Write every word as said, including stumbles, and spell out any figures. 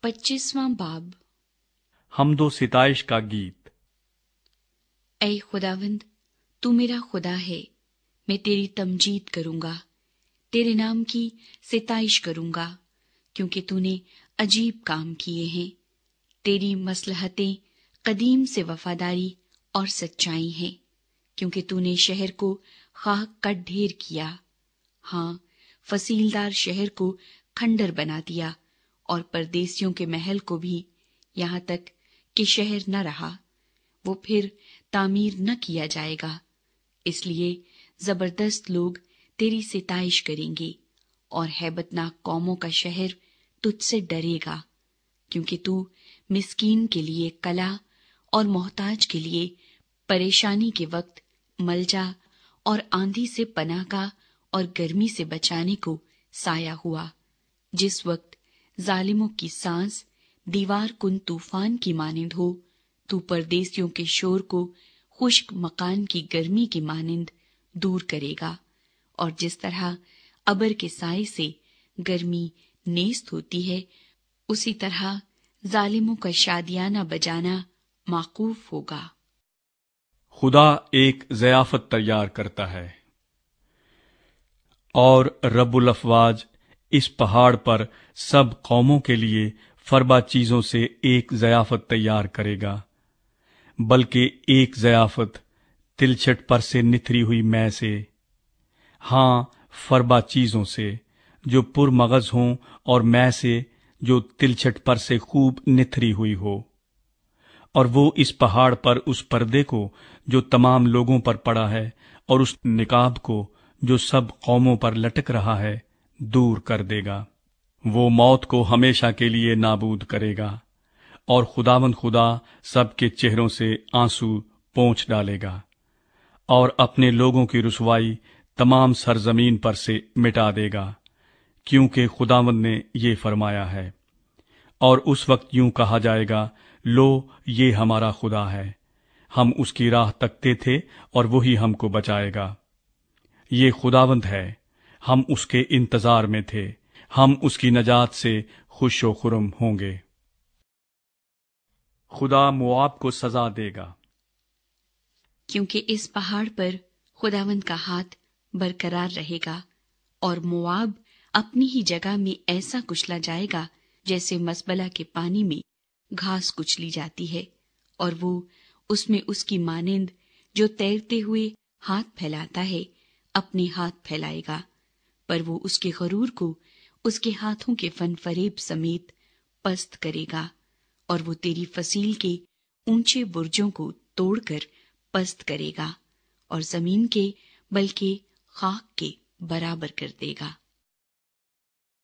पच्चीसवां बाब। हमदो सिताइश का गीत। ऐ खुदावंद, तू मेरा खुदा है, मैं तेरी तमजीद करूंगा, तेरे नाम की सिताइश करूंगा, क्योंकि तूने अजीब काम किए हैं। तेरी मसलहतें कदीम से वफादारी और सच्चाई हैं, क्योंकि तूने शहर को खाक का ढेर किया, हाँ, फसीलदार शहर को खंडर बना दिया, और परदेसियों के महल को भी, यहाँ तक कि शहर न रहा, वो फिर तामीर न किया जाएगा। इसलिए जबरदस्त लोग तेरी सिताइश करेंगे, और हैबतनाक कौमों का शहर तुझसे डरेगा, क्योंकि तू मिस्कीन के लिए कला और मोहताज के लिए परेशानी के वक्त मलजा और आंधी से पनाह का और गर्मी से बचाने को साया हुआ। जिस वक्त जालिमों की सांस दीवार कुन तूफान की मानिंद हो, तू परदेसियों के शोर को खुश्क मकान की गर्मी की मानिंद दूर करेगा। और जिस तरह अबर के साए से गर्मी नेस्त होती है, उसी तरह जालिमों का शादियाना बजाना माकूफ होगा। खुदा एक ज़ियाफत तैयार करता है, और रब्बुल अफ़वाज इस पहाड़ पर सब कौमों के लिए फरबा चीजों से एक ज़ियाफत तैयार करेगा, बल्कि एक ज़ियाफत तिलछट पर से निथरी हुई मै से, हाँ, फरबा चीजों से जो पुरमगज हों, और मै से जो तिलछट पर से खूब निथरी हुई हो। और वो इस पहाड़ पर उस पर्दे को जो तमाम लोगों पर पड़ा है, और उस निकाब को जो सब कौमों पर लटक रहा है, दूर कर देगा। वो मौत को हमेशा के लिए नाबूद करेगा, और खुदावंद खुदा सबके चेहरों से आंसू पोंछ डालेगा, और अपने लोगों की रुसवाई तमाम सरजमीन पर से मिटा देगा, क्योंकि खुदावंद ने ये फरमाया है। और उस वक्त यूं कहा जाएगा, लो, ये हमारा खुदा है, हम उसकी राह तकते थे और वही हमको बचाएगा। ये खुदावंद है, हम उसके इंतजार में थे, हम उसकी नजात से खुशो खुरम होंगे। खुदा मोआब को सजा देगा, क्योंकि इस पहाड़ पर खुदावंद का हाथ बरकरार रहेगा, और मोआब अपनी ही जगह में ऐसा कुचला जाएगा जैसे मसबला के पानी में घास कुचली जाती है, और वो उसमें उसकी मानिंद जो तैरते हुए हाथ फैलाता है अपने हाथ फैलाएगा, पर वो उसके गरूर को उसके हाथों के फन फरेब समेत पस्त करेगा, और वो तेरी फसील के ऊंचे बुर्जों को तोड़कर पस्त करेगा, और जमीन के बल्कि खाक के बराबर कर देगा।